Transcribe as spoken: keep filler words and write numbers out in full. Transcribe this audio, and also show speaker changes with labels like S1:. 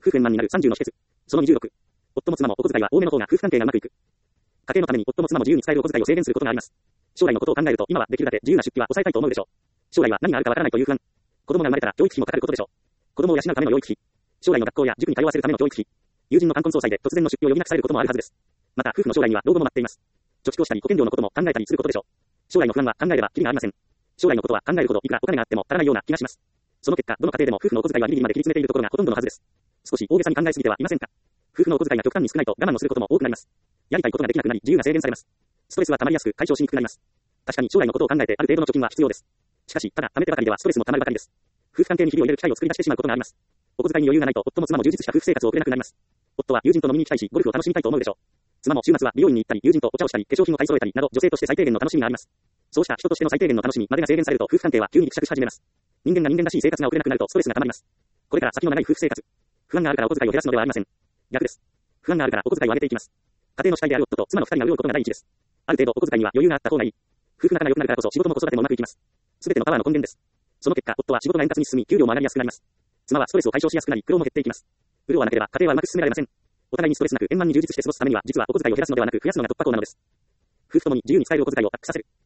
S1: 夫婦円満になるさんじゅうの秘訣。そのにじゅうろく。夫も妻もお小遣いは多めの方が夫婦関係がうまくいく。家計のために夫も妻も自由に使えるお小遣いを制限することがあります。将来のことを考えると今はできるだけ自由な出費は抑えたいと思うでしょう。将来は何があるかわからないという不安。子供が生まれたら教育費もかかることでしょう。子供を養うための養育費。将来の学校や塾に通わせるための教育費。友人の冠婚葬祭で突然の出費を余儀なくされることもあるはずです。また夫婦の将来には老後も待っています。貯蓄をしたり保険料のことも考えたりすることでしょう。将来の不安は考えればキリがありません。将来のことは考えるほどいくらお金があっても足らないような気がします。その結果、どの家庭でも夫婦のお小遣いはギリギリまで切り詰めているところがほとんどのはずです。少し大げさに考えすぎてはいませんか。夫婦のお小遣いが極端に少ないと我慢をすることも多くなります。やりたいことができなくなり自由が制限されます。ストレスは溜まりやすく解消しにくくなります。確かに将来のことを考えてある程度の貯金は必要です。しかし、ただ貯めてばかりではストレスも溜まるばかりです。夫婦関係に日々を入れる機会を作り出してしまうことがあります。お小遣いに余裕がないと夫も妻も充実した夫婦生活を送れなくなります。夫は友人と飲みに行きたいし、ゴルフを楽しみたいと思うでしょう。妻も週末は美容院に行ったり、友人とお茶をしたり、化粧品を買い揃えたりなど、女性として最低限の楽しみがあります。そうした人としての最低限の楽しみまでが制限されると、夫婦関係は急にぎくしゃくし始めます。人間が人間らしい生活が送れなくなるとストレスが溜まります。これから先の長い夫婦生活。不安があるからお小遣いを減らすのではありません。逆です。不安があるからお小遣いを上げていきます。家庭の主体である夫と妻の二人が潤うことが第一です。ある程度お小遣いには余裕があった方がいい。夫婦仲が良くなるからこそ仕事も子育てもうまくいきます。すべてのパワーの根源です。その結果、夫は仕事が円滑に進み、給料も上がりやすくなります。妻はストレスを解消しやすくなり、苦労も減っていきます。潤わなければ家庭はうまく進められません。お互いにストレスなく円満に充実して過ごすためには、実はお小遣いを減らすのではなく増やすのが突破口なのです。夫婦ともに自由に使えるお小遣いをアップさせる。